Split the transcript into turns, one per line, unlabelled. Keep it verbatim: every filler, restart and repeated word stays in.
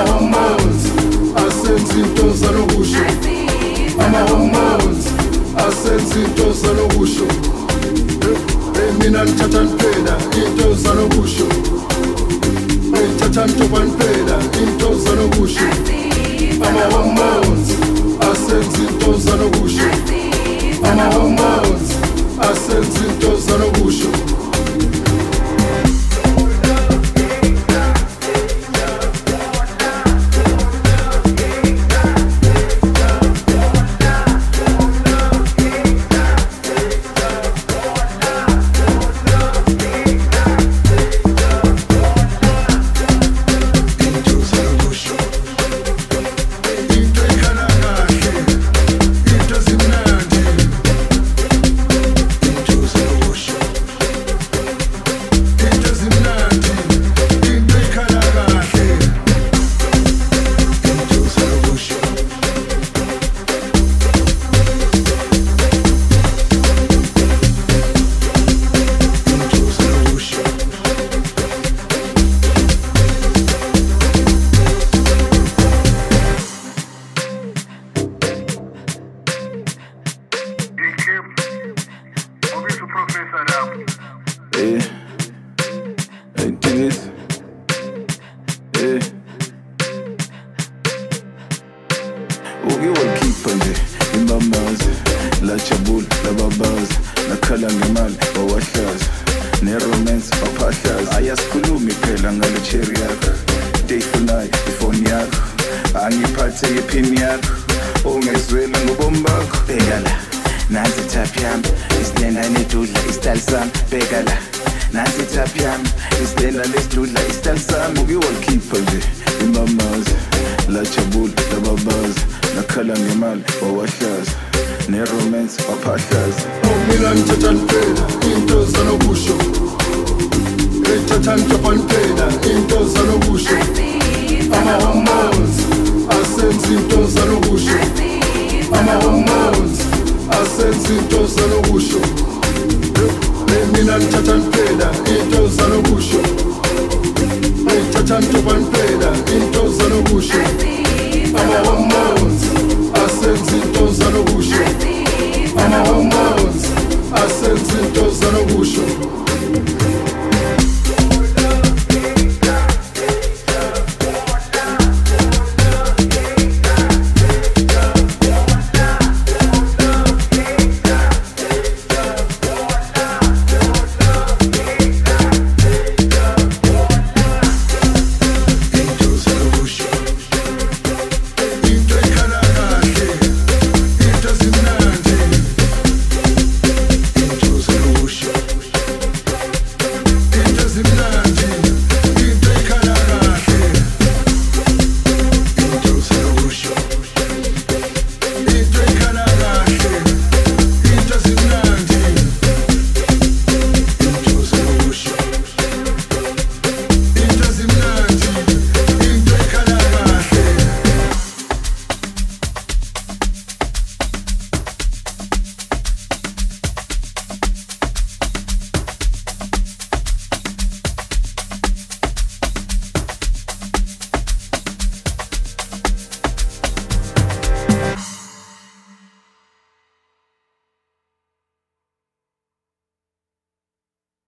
Ama-hormones asenza into zanokusho. Ama-hormones asenza into zanokusho. Mina ngithatha ngiphela into zanokusho. Ngithatha ngijoba ngiphela into zanokusho. Ama-hormones asenza into zanokusho. Ama-hormones asenza into zanokusho.
Eh, activist. Eh, ukiwakhipha nje imbamazi lajabula lababaza nakhala ngemali bawahlaza neromance baphahlaza ayasikhulumi phela ngale cherry yakho deyifunayo ifoni yakho angiphathe iphini yakho ungezwela ngobomi bakho bheka la nansi tap yami isilenda nedudla istyle sami bheka la nansi tap yami isilenda lesidudla istyle sami ukiwakhipha nje imbamazi lajabula lababaza nakhala ngemali bawahlaza neromance baphahlaza
Mina ngithatha ngiphela into zanokusho. Ngithatha ngijoba ngiphela into zanokusho.